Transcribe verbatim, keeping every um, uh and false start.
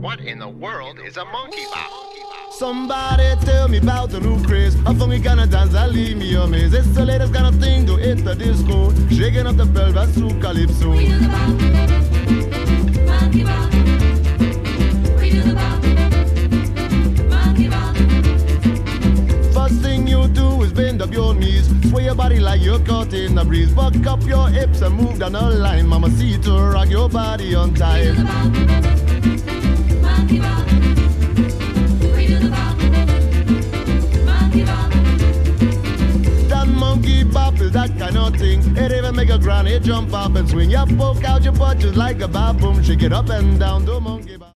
What in the world is a monkey bop? Somebody tell me about the new craze. A funky kind of dance that leave me amazed. It's the latest kind of thing to hit the disco, shaking up the pelvis through calypso. We do the bop, monkey bop. We do the bop, monkey bop. First thing you do is bend up your knees, sway your body like you're caught in the breeze. Buck up your hips and move down the line. Mama, see to rock your body on time. We do the bop, monkey bop. We do the bop, monkey bop. That monkey bop is that kind of thing. It even make a granny jump up and swing. You poke out your butt just like a baboon. Shake it up and down, the monkey bop.